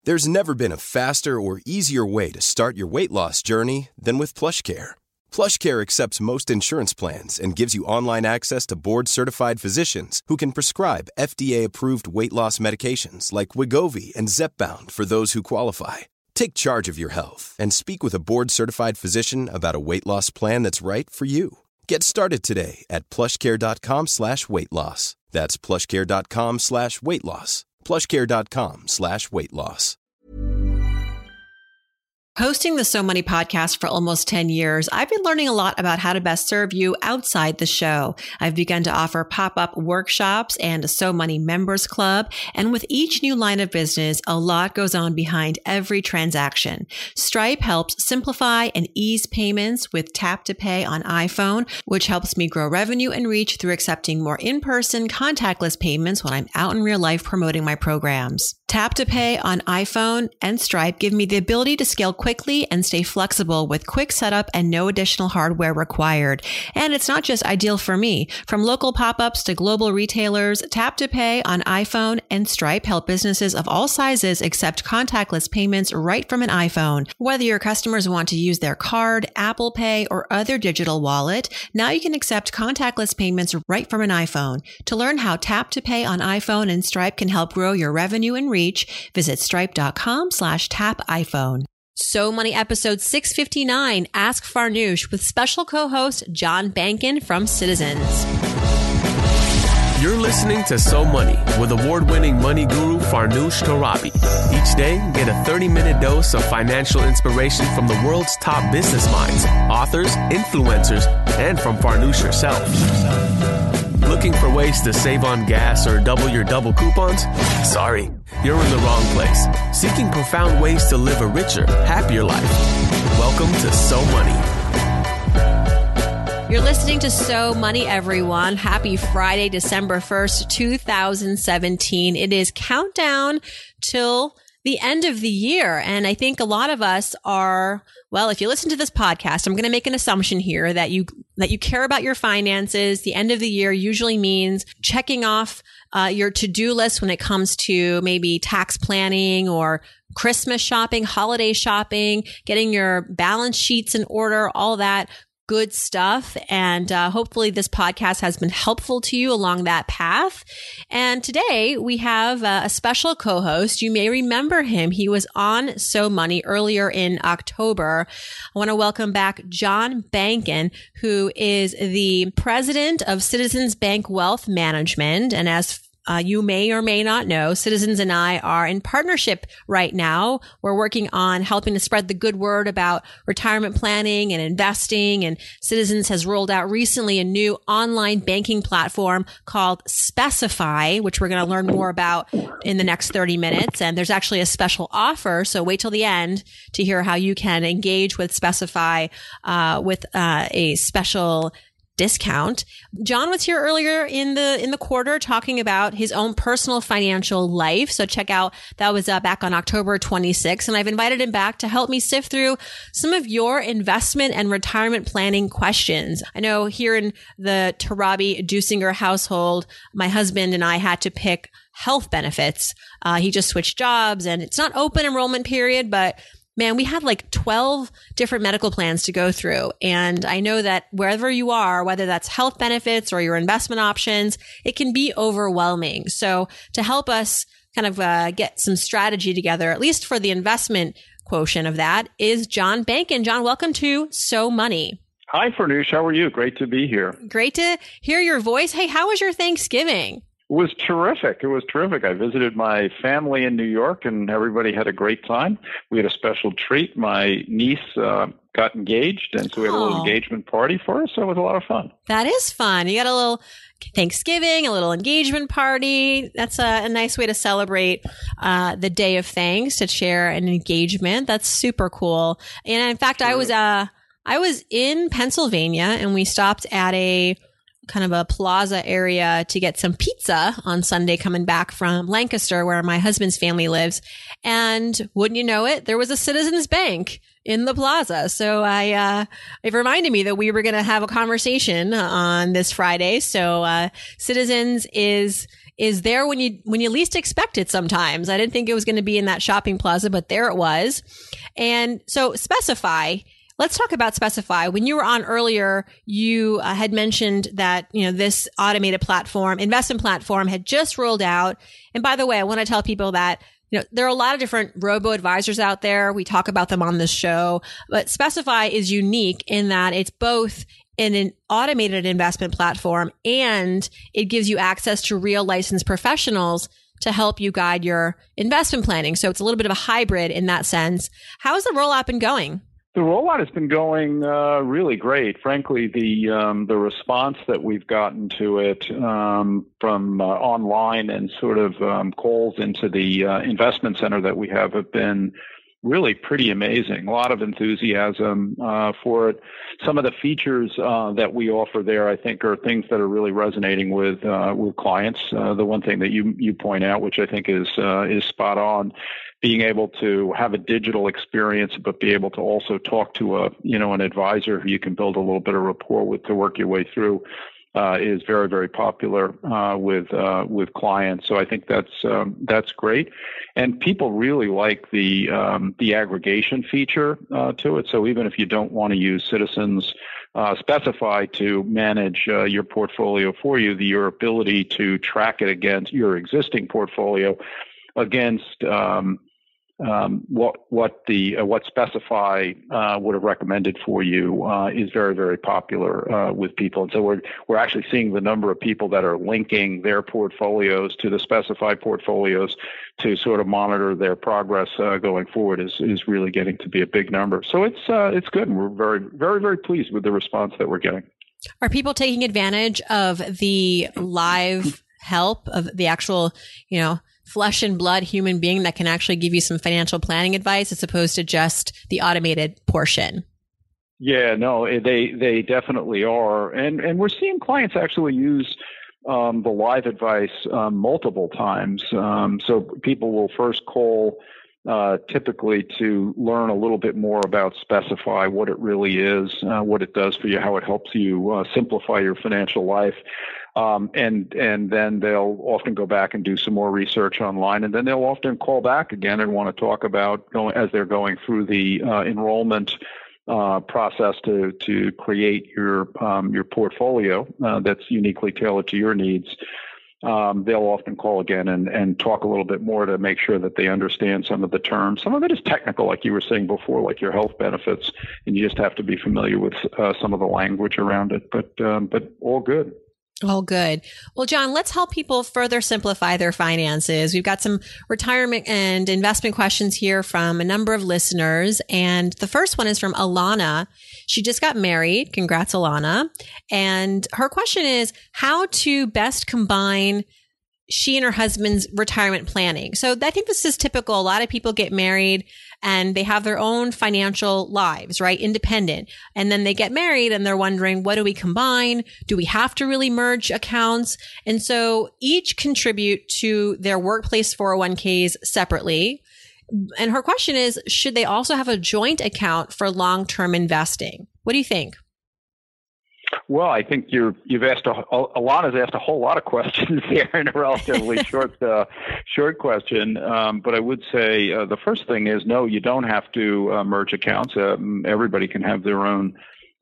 There's never been a faster or easier way to start your weight loss journey than with PlushCare. PlushCare accepts most insurance plans and gives you online access to board-certified physicians who can prescribe FDA-approved weight loss medications like Wegovy and Zepbound for those who qualify. Take charge of your health and speak with a board-certified physician about a weight loss plan that's right for you. Get started today at plushcare.com/weight-loss. That's plushcare.com/weight-loss. plushcare.com/weight-loss. Hosting the So Money podcast for almost 10 years, I've been learning a lot about how to best serve you outside the show. I've begun to offer pop-up workshops and a So Money members club. And with each new line of business, a lot goes on behind every transaction. Stripe helps simplify and ease payments with Tap to Pay on iPhone, which helps me grow revenue and reach through accepting more in-person contactless payments when I'm out in real life promoting my programs. Tap to Pay on iPhone and Stripe give me the ability to scale quickly and stay flexible with quick setup and no additional hardware required. And it's not just ideal for me. From local pop-ups to global retailers, Tap to Pay on iPhone and Stripe help businesses of all sizes accept contactless payments right from an iPhone. Whether your customers want to use their card, Apple Pay, or other digital wallet, now you can accept contactless payments right from an iPhone. To learn how Tap to Pay on iPhone and Stripe can help grow your revenue and reach, visit stripe.com/tap iPhone. So Money episode 659, Ask Farnoosh, with special co-host John Bankin from Citizens. You're listening to So Money with award-winning money guru Farnoosh Torabi. Each day, get a 30-minute dose of financial inspiration from the world's top business minds, authors, influencers, and from Farnoosh herself. Looking for ways to save on gas or double your double coupons? Sorry, you're in the wrong place. Seeking profound ways to live a richer, happier life. Welcome to So Money. You're listening to So Money, everyone. Happy Friday, December 1st, 2017. It is countdown till the end of the year. And I think a lot of us are, well, if you listen to this podcast, I'm going to make an assumption here that you care about your finances. The end of the year usually means checking off your to-do list when it comes to maybe tax planning or Christmas shopping, holiday shopping, getting your balance sheets in order, all that good stuff. And hopefully this podcast has been helpful to you along that path. And today we have a special co-host. You may remember him. He was on So Money earlier in October. I want to welcome back John Bankin, who is the president of Citizens Bank Wealth Management. And as you may or may not know, Citizens and I are in partnership right now. We're working on helping to spread the good word about retirement planning and investing. And Citizens has rolled out recently a new online banking platform called Specify, which we're going to learn more about in the next 30 minutes. And there's actually a special offer, so wait till the end to hear how you can engage with Specify with a special discount. John was here earlier in the quarter talking about his own personal financial life. So check out, that was back on October 26th. And I've invited him back to help me sift through some of your investment and retirement planning questions. I know here in the Torabi-Dusinger household, my husband and I had to pick health benefits. He just switched jobs and it's not open enrollment period, but man, we had like 12 different medical plans to go through. And I know that wherever you are, whether that's health benefits or your investment options, it can be overwhelming. So to help us kind of get some strategy together, at least for the investment quotient of that, is John Bankin. John, welcome to So Money. Hi, Farnoosh. How are you? Great to be here. Great to hear your voice. Hey, how was your Thanksgiving? It was terrific. I visited my family in New York, and everybody had a great time. We had a special treat. My niece got engaged, and so we had a little engagement party for her, so it was a lot of fun. That is fun. You got a little Thanksgiving, a little engagement party. That's a nice way to celebrate the Day of Thanks, to share an engagement. That's super cool. And in fact, I was in Pennsylvania, and we stopped at a kind of a plaza area to get some pizza on Sunday coming back from Lancaster, where my husband's family lives. And wouldn't you know it, there was a Citizens Bank in the plaza. So it reminded me that we were going to have a conversation on this Friday. So Citizens is is there when you least expect it sometimes. I didn't think it was going to be in that shopping plaza, but there it was. And so Specify, let's talk about Specify. When you were on earlier, you had mentioned that, this automated platform, investment platform had just rolled out. And by the way, I want to tell people that there are a lot of different robo-advisors out there. We talk about them on this show, but Specify is unique in that it's both in an automated investment platform and it gives you access to real licensed professionals to help you guide your investment planning. So it's a little bit of a hybrid in that sense. How has the rollout been going? The rollout has been going really great. Frankly, the response that we've gotten to it from online and sort of calls into the investment center that we have been really pretty amazing. A lot of enthusiasm for it. Some of the features that we offer there, I think, are things that are really resonating with clients. The one thing that you point out, which I think is spot on, being able to have a digital experience, but be able to also talk to an advisor who you can build a little bit of rapport with to work your way through is very, very popular with clients. So I think that's great, and people really like the aggregation feature to it. So even if you don't want to use Citizens Specify to manage your portfolio for you, your ability to track it against your existing portfolio against what Specify would have recommended for you is very, very popular with people. And so we're actually seeing the number of people that are linking their portfolios to the Specify portfolios to sort of monitor their progress going forward is really getting to be a big number. So it's good, and we're very, very, very pleased with the response that we're getting. Are people taking advantage of the live help of the actual, flesh and blood human being that can actually give you some financial planning advice as opposed to just the automated portion? Yeah, no, they definitely are. And we're seeing clients actually use the live advice multiple times. So people will first call typically to learn a little bit more about Specify, what it really is, what it does for you, how it helps you simplify your financial life. And then they'll often go back and do some more research online, and then they'll often call back again and want to talk about as they're going through the enrollment process to create your portfolio that's uniquely tailored to your needs. They'll often call again and talk a little bit more to make sure that they understand some of the terms. Some of it is technical, like you were saying before, like your health benefits, and you just have to be familiar with some of the language around it. But all good. Oh, good. Well, John, let's help people further simplify their finances. We've got some retirement and investment questions here from a number of listeners. And the first one is from Alana. She just got married. Congrats, Alana. And her question is how to best combine she and her husband's retirement planning. So I think this is typical. A lot of people get married and they have their own financial lives, right? Independent. And then they get married and they're wondering, what do we combine? Do we have to really merge accounts? And so each contribute to their workplace 401ks separately. And her question is, should they also have a joint account for long-term investing? What do you think? Well, I think you've asked Alana's asked a whole lot of questions here in a relatively short question. But I would say the first thing is no, you don't have to merge accounts. Everybody can have their own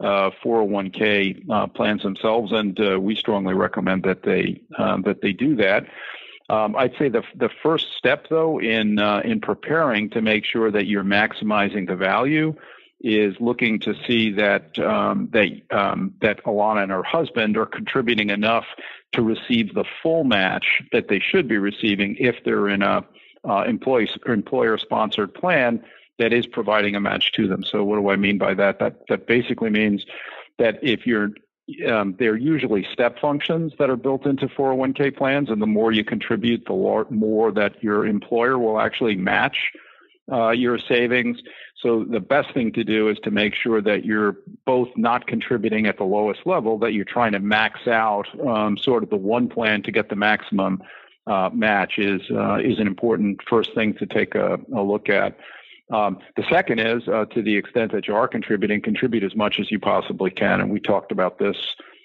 401k plans themselves, and we strongly recommend that they do that. I'd say the first step, though, in preparing to make sure that you're maximizing the value is looking to see that Alana and her husband are contributing enough to receive the full match that they should be receiving if they're in a employer-sponsored plan that is providing a match to them. So what do I mean by that? That basically means that if they're usually step functions that are built into 401k plans, and the more you contribute, the more that your employer will actually match your savings. So the best thing to do is to make sure that you're both not contributing at the lowest level, that you're trying to max out sort of the one plan to get the maximum match is an important first thing to take a look at. The second is to the extent that you are contribute as much as you possibly can. And we talked about this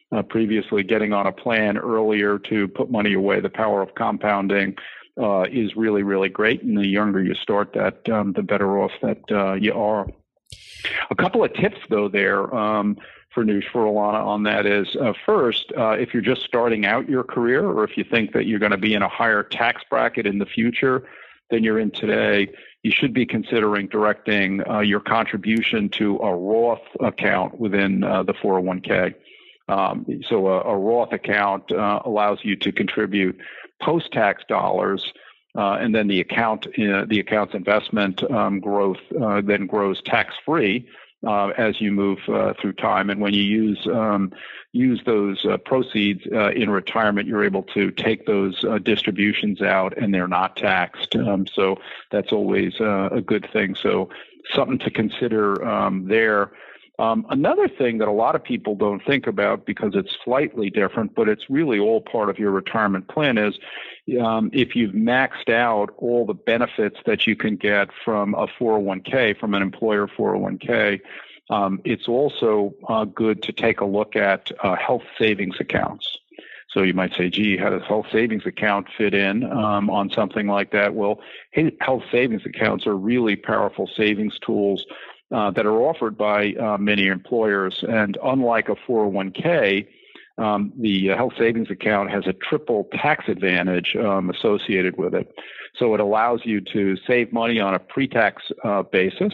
previously, getting on a plan earlier to put money away, the power of compounding is really, really great. And the younger you start that, the better off that you are. A couple of tips, though, there for Alana on that is, first, if you're just starting out your career, or if you think that you're going to be in a higher tax bracket in the future than you're in today, you should be considering directing your contribution to a Roth account within the 401k. So a Roth account allows you to contribute post-tax dollars, and then the account's investment growth then grows tax-free as you move through time. And when you use those proceeds in retirement, you're able to take those distributions out, and they're not taxed. So that's always a good thing. So something to consider there. Another thing that a lot of people don't think about, because it's slightly different, but it's really all part of your retirement plan, is if you've maxed out all the benefits that you can get from a 401k, from an employer 401k, it's also good to take a look at health savings accounts. So you might say, gee, how does health savings account fit in on something like that? Well, health savings accounts are really powerful savings tools that are offered by many employers. And unlike a 401k, the health savings account has a triple tax advantage associated with it. So it allows you to save money on a pre-tax basis.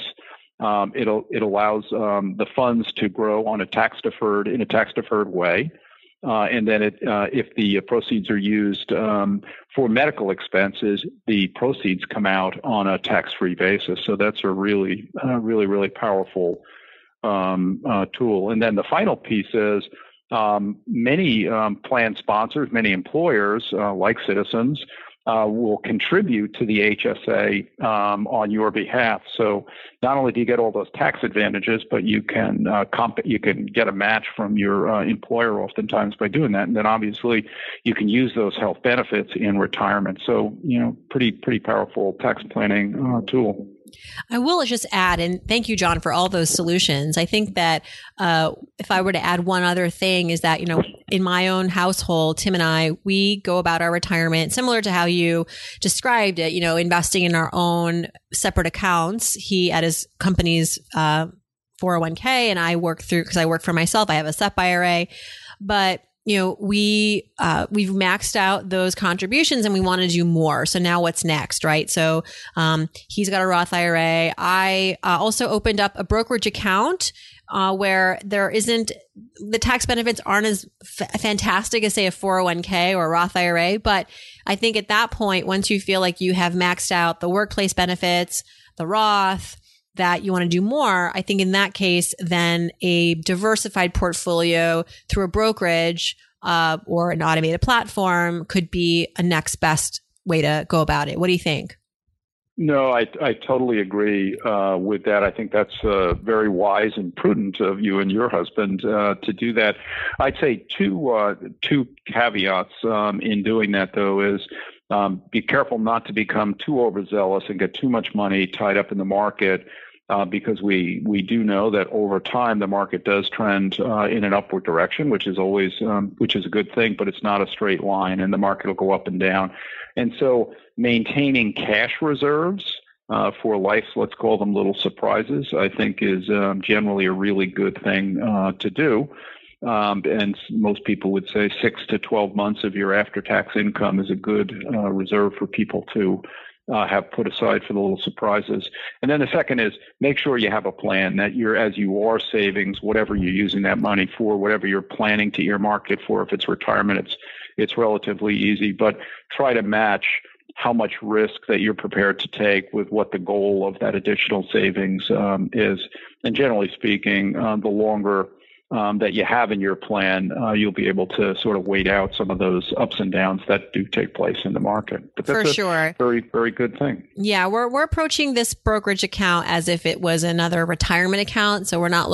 It allows the funds to grow in a tax deferred way. And then if the proceeds are used for medical expenses, the proceeds come out on a tax-free basis. So that's a really, really powerful tool. And then the final piece is many plan sponsors, many employers like Citizens, will contribute to the HSA on your behalf. So not only do you get all those tax advantages, but you can get a match from your employer oftentimes by doing that. And then obviously you can use those health benefits in retirement. So, pretty powerful tax planning tool. I will just add, and thank you, John, for all those solutions. I think that if I were to add one other thing is that, in my own household, Tim and I, we go about our retirement similar to how you described it, investing in our own separate accounts. He at his company's 401k, and I work through, because I work for myself, I have a SEP IRA. But we've maxed out those contributions and we want to do more. So now what's next, right? So, he's got a Roth IRA. I also opened up a brokerage account, where the tax benefits aren't as fantastic as, say, a 401k or a Roth IRA. But I think at that point, once you feel like you have maxed out the workplace benefits, the Roth, that you want to do more, I think in that case, then a diversified portfolio through a brokerage or an automated platform could be a next best way to go about it. What do you think? No, I totally agree with that. I think that's very wise and prudent of you and your husband to do that. I'd say two caveats in doing that, though, is be careful not to become too overzealous and get too much money tied up in the market, because we do know that over time the market does trend in an upward direction, which is a good thing, but it's not a straight line, and the market will go up and down. And so maintaining cash reserves for life's, let's call them little surprises, I think is generally a really good thing to do. And most people would say 6 to 12 months of your after-tax income is a good reserve for people to have put aside for the little surprises. And then the second is make sure you have a plan that as you are savings, whatever you're using that money for, whatever you're planning to earmark it for. If it's retirement, it's relatively easy, but try to match how much risk that you're prepared to take with what the goal of that additional savings is. And generally speaking, the longer that you have in your plan, you'll be able to sort of wait out some of those ups and downs that do take place in the market. But that's for sure. Very, very good thing. Yeah, we're approaching this brokerage account as if it was another retirement account. So we're not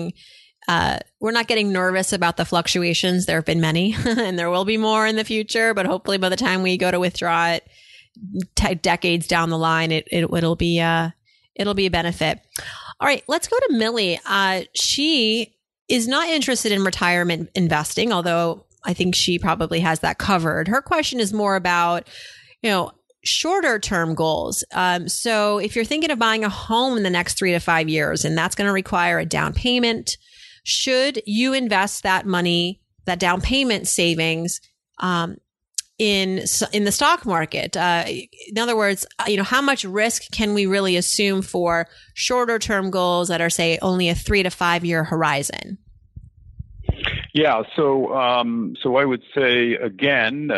getting nervous about the fluctuations. There have been many and there will be more in the future, but hopefully by the time we go to withdraw it decades down the line, it'll be a benefit. All right, let's go to Millie. She is not interested in retirement investing, although I think she probably has that covered. Her question is more about, shorter term goals. So if you're thinking of buying a home in the next 3 to 5 years, and that's going to require a down payment, should you invest that money, that down payment savings, in the stock market? In other words, how much risk can we really assume for shorter term goals that are, say, only a 3 to 5 year horizon? Yeah, so I would say again,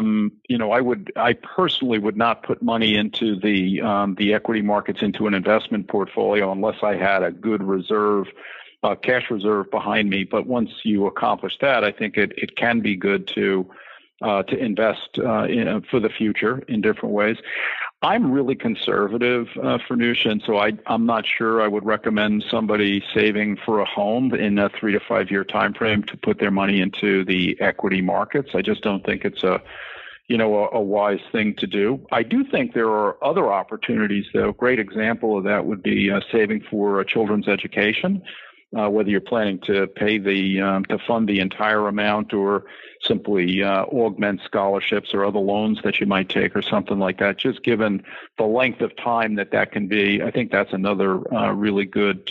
I personally would not put money into the equity markets into an investment portfolio unless I had a good reserve, cash reserve behind me. But once you accomplish that, I think it can be good to invest for the future in different ways. I'm really conservative, Farnoosh, and so I'm not sure I would recommend somebody saving for a home in a 3 to 5 year time frame to put their money into the equity markets. I just don't think it's a wise thing to do. I do think there are other opportunities, though. A great example of that would be saving for a children's education. Whether you're planning to pay to fund the entire amount or simply augment scholarships or other loans that you might take or something like that, just given the length of time that can be, I think that's another really good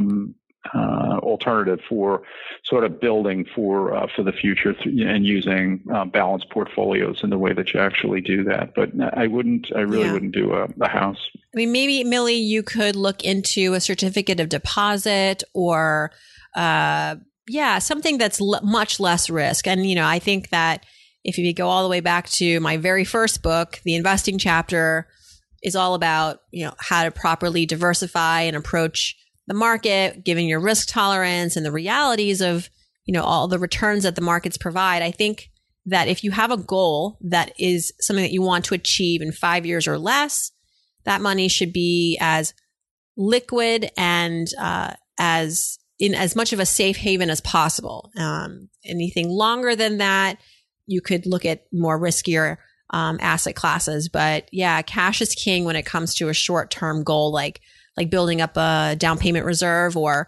alternative for sort of building for the future and using balanced portfolios in the way that you actually do that. But I really wouldn't do a house. I mean, maybe, Millie, you could look into a certificate of deposit or, something that's much less risk. And, I think that if you go all the way back to my very first book, the investing chapter is all about, how to properly diversify and approach the market, given your risk tolerance and the realities of, all the returns that the markets provide. I think that if you have a goal that is something that you want to achieve in 5 years or less, that money should be as liquid and as much of a safe haven as possible. Anything longer than that, you could look at more riskier asset classes. But yeah, cash is king when it comes to a short-term goal like building up a down payment reserve or,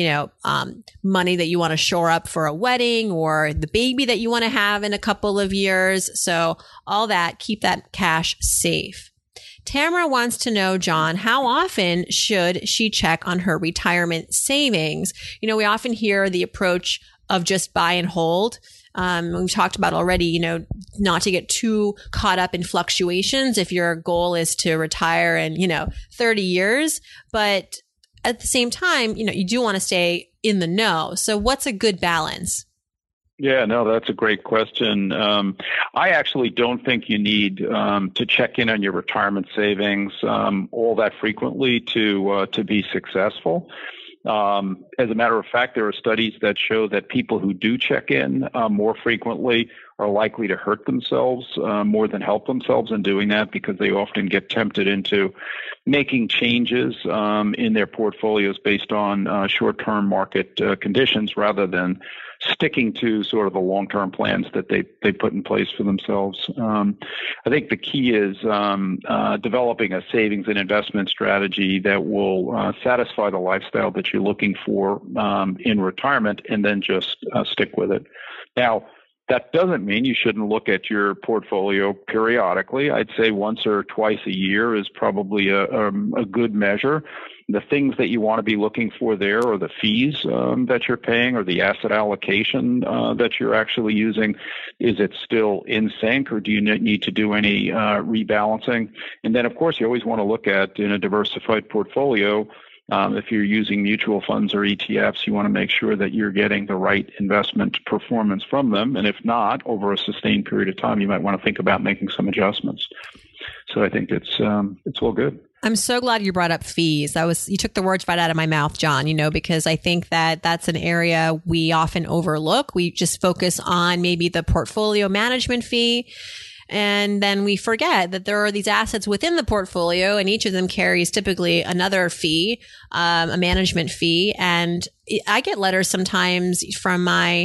money that you want to shore up for a wedding or the baby that you want to have in a couple of years. So all that, keep that cash safe. Tamara wants to know, John, how often should she check on her retirement savings? We often hear the approach of just buy and hold. We've talked about already, not to get too caught up in fluctuations if your goal is to retire in, 30 years. But at the same time, you do want to stay in the know. So what's a good balance? Yeah, no, that's a great question. I actually don't think you need to check in on your retirement savings all that frequently to be successful. As a matter of fact, there are studies that show that people who do check in more frequently are likely to hurt themselves more than help themselves in doing that, because they often get tempted into making changes in their portfolios based on short-term market conditions rather than sticking to sort of the long-term plans that they put in place for themselves. I think the key is developing a savings and investment strategy that will satisfy the lifestyle that you're looking for in retirement, and then just stick with it. Now, that doesn't mean you shouldn't look at your portfolio periodically. I'd say once or twice a year is probably a good measure. The things that you want to be looking for there are the fees that you're paying or the asset allocation that you're actually using. Is it still in sync, or do you need to do any rebalancing? And then, of course, you always want to look at, in a diversified portfolio, if you're using mutual funds or ETFs, you want to make sure that you're getting the right investment performance from them. And if not, over a sustained period of time, you might want to think about making some adjustments. So I think it's all good. I'm so glad you brought up fees. You took the words right out of my mouth, John, because I think that that's an area we often overlook. We just focus on maybe the portfolio management fee. And then we forget that there are these assets within the portfolio, and each of them carries typically another fee, a management fee. And I get letters sometimes from my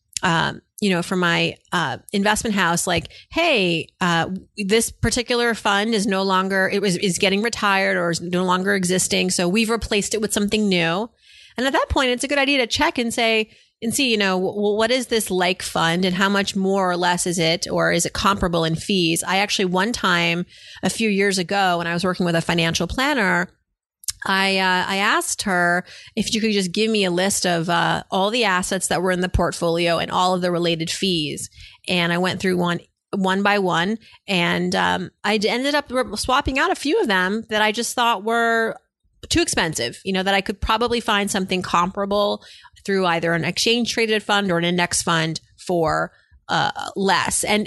investment house, like, hey, this particular fund is is getting retired or is no longer existing. So we've replaced it with something new. And at that point, it's a good idea to check and see, what is this like fund and how much more or less is it, or is it comparable in fees? I actually, one time a few years ago when I was working with a financial planner, I asked her if you could just give me a list of all the assets that were in the portfolio and all of the related fees. And I went through one by one, and I ended up swapping out a few of them that I just thought were too expensive, that I could probably find something comparable through either an exchange traded fund or an index fund for less. And,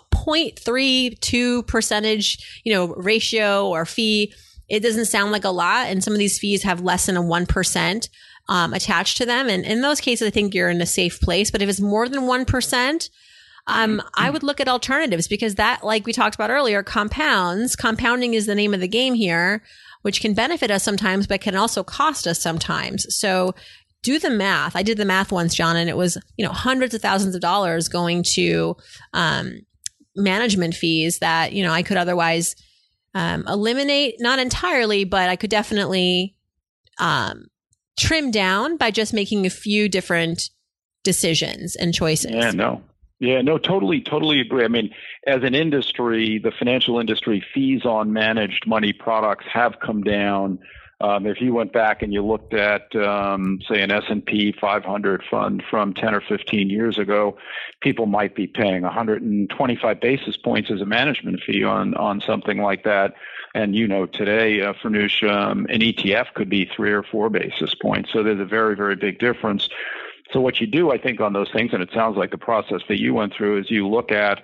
0.32%, ratio or fee, it doesn't sound like a lot. And some of these fees have less than a 1% attached to them. And in those cases, I think you're in a safe place. But if it's more than 1%, I would look at alternatives, because that, like we talked about earlier, compounds. Compounding is the name of the game here, which can benefit us sometimes, but can also cost us sometimes. So do the math. I did the math once, John, and it was, hundreds of thousands of dollars going to management fees that, I could otherwise eliminate, not entirely, but I could definitely trim down by just making a few different decisions and choices. Yeah, no, totally agree. I mean, as an industry, the financial industry, fees on managed money products have come down. If you went back and you looked at, say, an S&P 500 fund from 10 or 15 years ago, people might be paying 125 basis points as a management fee on something like that. And, today, Farnoosh, an ETF could be 3 or 4 basis points. So there's a very, very big difference. So what you do, I think, on those things, and it sounds like the process that you went through, is you look at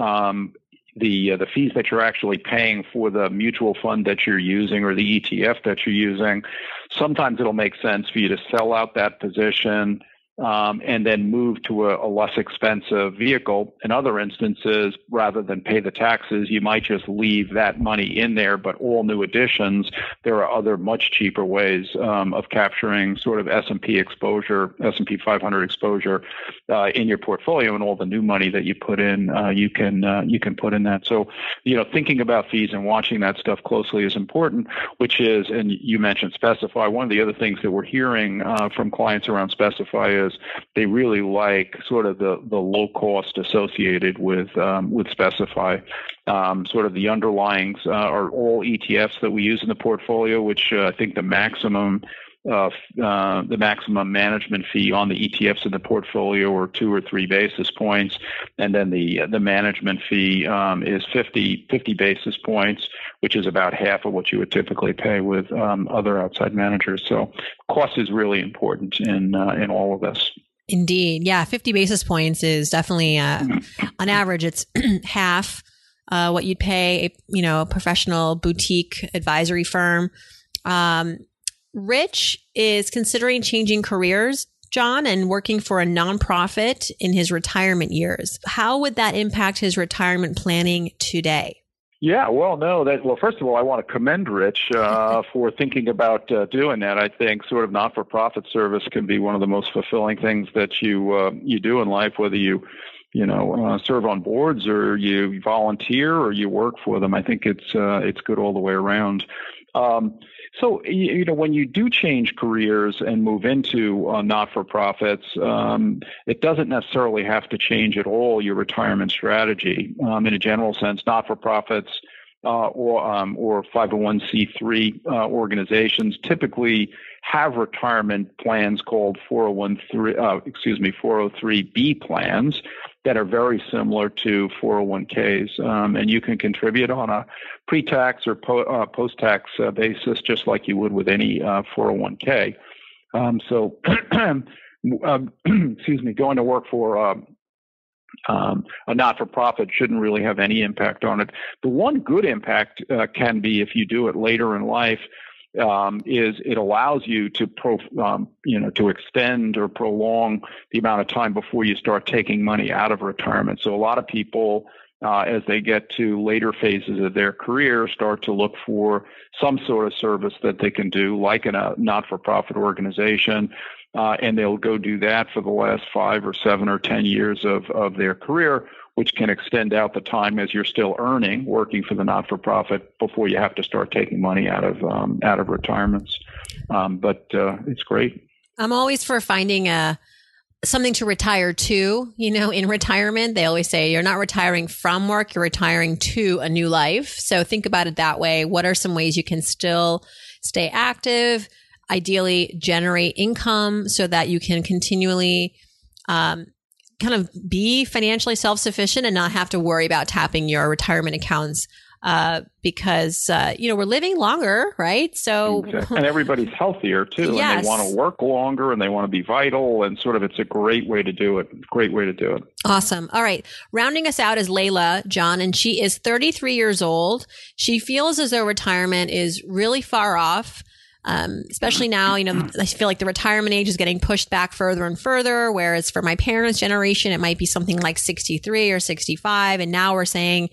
the fees that you're actually paying for the mutual fund that you're using or the ETF that you're using. Sometimes it'll make sense for you to sell out that position and then move to a less expensive vehicle. In other instances, rather than pay the taxes, you might just leave that money in there, but all new additions, there are other much cheaper ways of capturing sort of S&P exposure, S&P 500 exposure in your portfolio, and all the new money that you put in, you can put in that. So, thinking about fees and watching that stuff closely is important, which is, and you mentioned Specify. One of the other things that we're hearing from clients around Specify is they really like sort of the low cost associated with Specify. Sort of the underlyings are all ETFs that we use in the portfolio, which I think the maximum management fee on the ETFs in the portfolio are 2 or 3 basis points, and then the management fee is 50 basis points, which is about half of what you would typically pay with other outside managers. So cost is really important in all of this. Indeed. Yeah. 50 basis points is definitely, on average, it's half what you'd pay a professional boutique advisory firm. Rich is considering changing careers, John, and working for a nonprofit in his retirement years. How would that impact his retirement planning today? Yeah, first of all, I want to commend Rich for thinking about doing that. I think sort of not-for-profit service can be one of the most fulfilling things that you do in life, whether you serve on boards or you volunteer or you work for them. I think it's good all the way around. So, when you do change careers and move into not-for-profits, it doesn't necessarily have to change at all your retirement strategy. In a general sense, not-for-profits or 501c3 organizations typically have retirement plans called 403B plans that are very similar to 401ks, and you can contribute on a pre-tax or post-tax basis, just like you would with any 401k. Going to work for a not-for-profit shouldn't really have any impact on it. The one good impact can be if you do it later in life. Is it allows you to to extend or prolong the amount of time before you start taking money out of retirement. So a lot of people, as they get to later phases of their career, start to look for some sort of service that they can do, like in a not-for-profit organization, and they'll go do that for the last 5 or 7 or 10 years of their career, which can extend out the time as you're still earning, working for the not-for-profit before you have to start taking money out of retirements. But it's great. I'm always for finding something to retire to. In retirement, they always say you're not retiring from work, you're retiring to a new life. So think about it that way. What are some ways you can still stay active, ideally generate income so that you can continually kind of be financially self-sufficient and not have to worry about tapping your retirement accounts because, we're living longer, right? So, and everybody's healthier too. Yes. And they want to work longer and they want to be vital, and sort of it's a great way to do it. Awesome. All right. Rounding us out is Layla, John, and she is 33 years old. She feels as though retirement is really far off. Especially now, I feel like the retirement age is getting pushed back further and further, whereas for my parents' generation, it might be something like 63 or 65. And now we're saying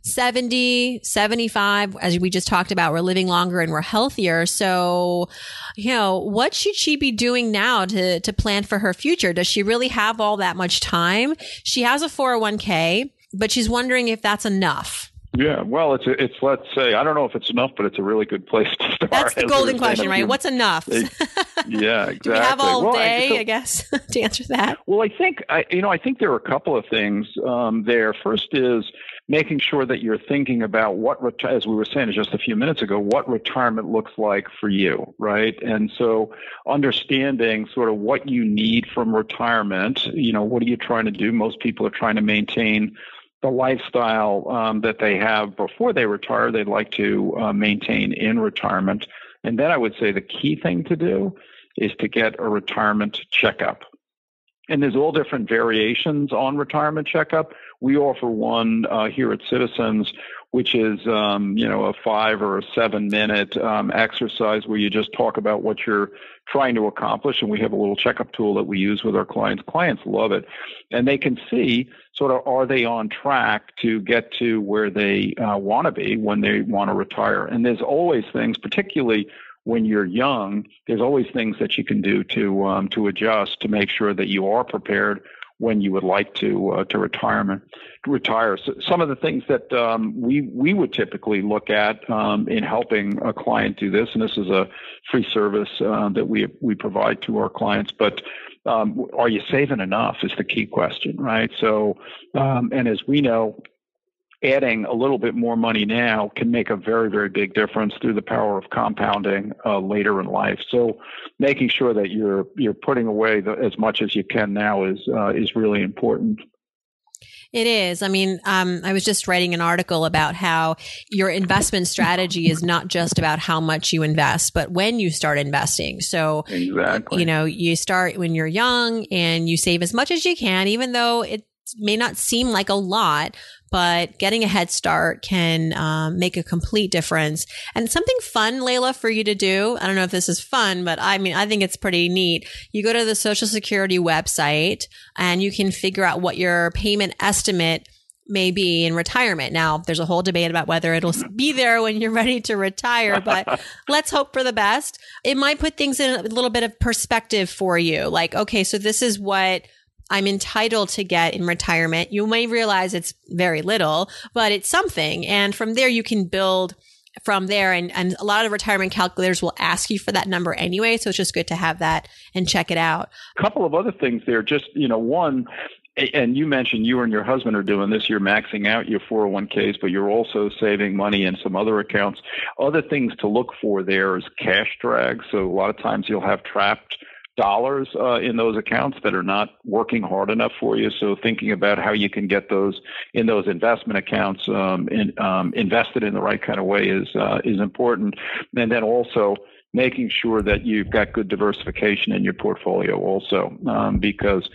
70, 75, as we just talked about, we're living longer and we're healthier. So, what should she be doing now to plan for her future? Does she really have all that much time? She has a 401k, but she's wondering if that's enough. Yeah, well, it's let's say, I don't know if it's enough, but it's a really good place to start. That's the golden question, right? What's enough? Yeah, exactly. Do we have all day, I guess, to answer that? Well, I think there are a couple of things there. First is making sure that you're thinking about as we were saying just a few minutes ago, what retirement looks like for you, right? And so understanding sort of what you need from retirement, what are you trying to do? Most people are trying to maintain the lifestyle that they have before they retire, they'd like to maintain in retirement. And then I would say the key thing to do is to get a retirement checkup. And there's all different variations on retirement checkup. We offer one here at Citizens, which is, a 5 or a 7 minute exercise where you just talk about what you're trying to accomplish. And we have a little checkup tool that we use with our clients. Clients love it. And they can see sort of, are they on track to get to where they want to be when they want to retire? And there's always things, particularly when you're young, there's always things that you can do to adjust to make sure that you are prepared when you would like to retire. So some of the things that we would typically look at in helping a client do this, and this is a free service that we provide to our clients, but are you saving enough is the key question, right? So, and as we know, adding a little bit more money now can make a very, very big difference through the power of compounding later in life. So making sure that you're putting away as much as you can now is really important. It is. I mean, I was just writing an article about how your investment strategy is not just about how much you invest, but when you start investing. So, exactly. You start when you're young and you save as much as you can, even though it may not seem like a lot, but getting a head start can make a complete difference. And something fun, Layla, for you to do. I don't know if this is fun, but I think it's pretty neat. You go to the Social Security website and you can figure out what your payment estimate may be in retirement. Now, there's a whole debate about whether it'll be there when you're ready to retire, but let's hope for the best. It might put things in a little bit of perspective for you. Like, okay, so this is what I'm entitled to get in retirement. You may realize it's very little, but it's something. And from there, you can build from there. And a lot of retirement calculators will ask you for that number anyway. So it's just good to have that and check it out. A couple of other things there. Just, one, and you mentioned you and your husband are doing this. You're maxing out your 401ks, but you're also saving money in some other accounts. Other things to look for there is cash drag. So a lot of times you'll have trapped dollars in those accounts that are not working hard enough for you. So thinking about how you can get those in those investment accounts invested in the right kind of way is important. And then also making sure that you've got good diversification in your portfolio also, because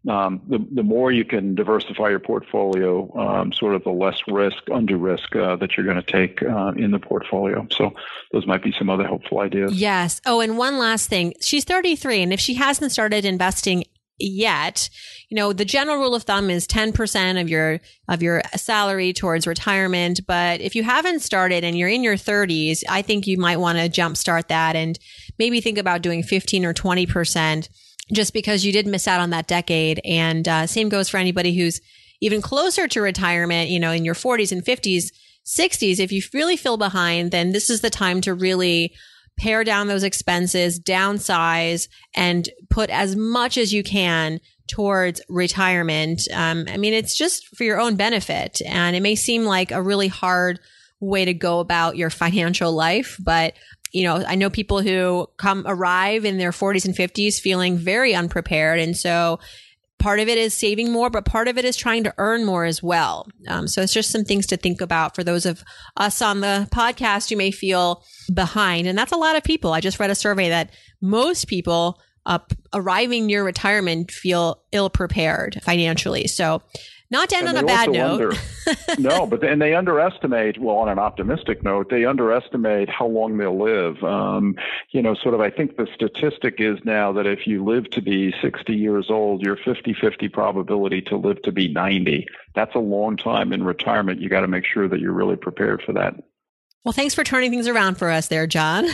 the more you can diversify your portfolio, sort of the less undue risk that you're going to take in the portfolio. So those might be some other helpful ideas. Yes. Oh, and one last thing. She's 33, and if she hasn't started investing yet, the general rule of thumb is 10% of your salary towards retirement. But if you haven't started and you're in your 30s, I think you might want to jumpstart that and maybe think about doing 15 or 20%. Just because you did miss out on that decade. And same goes for anybody who's even closer to retirement, in your 40s and 50s, 60s. If you really feel behind, then this is the time to really pare down those expenses, downsize, and put as much as you can towards retirement. It's just for your own benefit. And it may seem like a really hard way to go about your financial life, but I know people who arrive in their 40s and 50s feeling very unprepared. And so part of it is saving more, but part of it is trying to earn more as well. So it's just some things to think about for those of us on the podcast who may feel behind. And that's a lot of people. I just read a survey that most people arriving near retirement feel ill-prepared financially. So not to end on a bad note. And they underestimate, on an optimistic note, they underestimate how long they'll live. I think the statistic is now that if you live to be 60 years old, you're 50-50 probability to live to be 90. That's a long time in retirement. You got to make sure that you're really prepared for that. Well, thanks for turning things around for us there, John.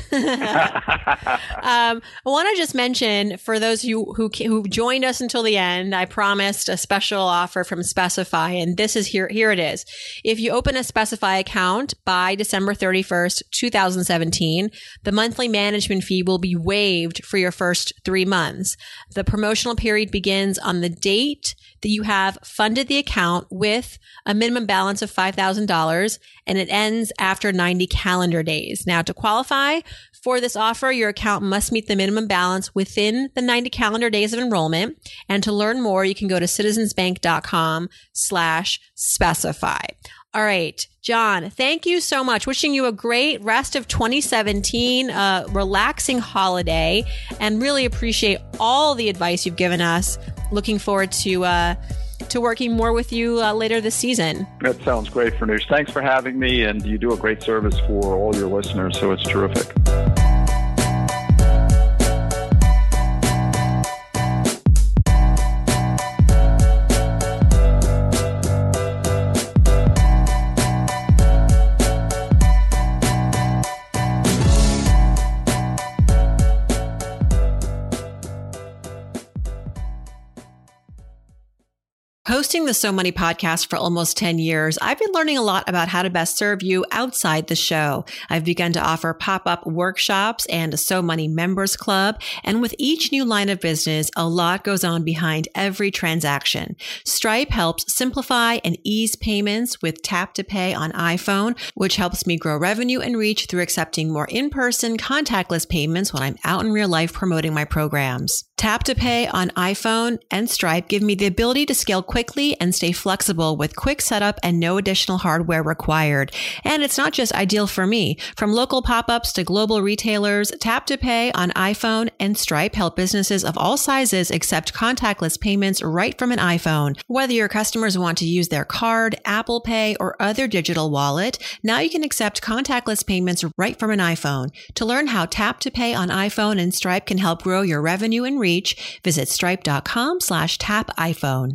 I want to just mention for those who joined us until the end, I promised a special offer from Specify, and this is here it is. If you open a Specify account by December 31st, 2017, the monthly management fee will be waived for your first 3 months. The promotional period begins on the date that you have funded the account with a minimum balance of $5,000, and it ends after 90 calendar days. Now, to qualify for this offer, your account must meet the minimum balance within the 90 calendar days of enrollment. And to learn more, you can go to citizensbank.com/specify. All right, John, thank you so much. Wishing you a great rest of 2017, relaxing holiday, and really appreciate all the advice you've given us. Looking forward to working more with you later this season. That sounds great, Farnoosh. Thanks for having me, and you do a great service for all your listeners, so it's terrific. Hosting the So Money podcast for almost 10 years, I've been learning a lot about how to best serve you outside the show. I've begun to offer pop-up workshops and a So Money members club. And with each new line of business, a lot goes on behind every transaction. Stripe helps simplify and ease payments with Tap to Pay on iPhone, which helps me grow revenue and reach through accepting more in-person contactless payments when I'm out in real life promoting my programs. Tap to Pay on iPhone and Stripe give me the ability to scale quickly and stay flexible with quick setup and no additional hardware required. And it's not just ideal for me. From local pop-ups to global retailers, Tap to Pay on iPhone and Stripe help businesses of all sizes accept contactless payments right from an iPhone. Whether your customers want to use their card, Apple Pay, or other digital wallet, now you can accept contactless payments right from an iPhone. To learn how Tap to Pay on iPhone and Stripe can help grow your revenue and reach, visit stripe.com/tapiphone.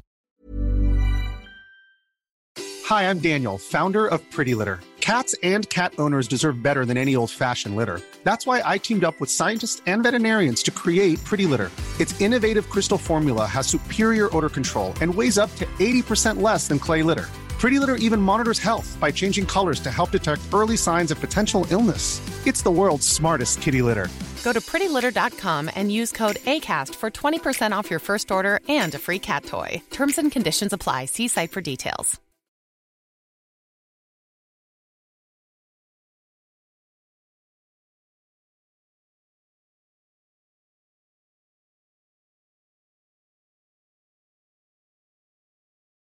Hi, I'm Daniel, founder of Pretty Litter. Cats and cat owners deserve better than any old-fashioned litter. That's why I teamed up with scientists and veterinarians to create Pretty Litter. Its innovative crystal formula has superior odor control and weighs up to 80% less than clay litter. Pretty Litter even monitors health by changing colors to help detect early signs of potential illness. It's the world's smartest kitty litter. Go to prettylitter.com and use code ACAST for 20% off your first order and a free cat toy. Terms and conditions apply. See site for details.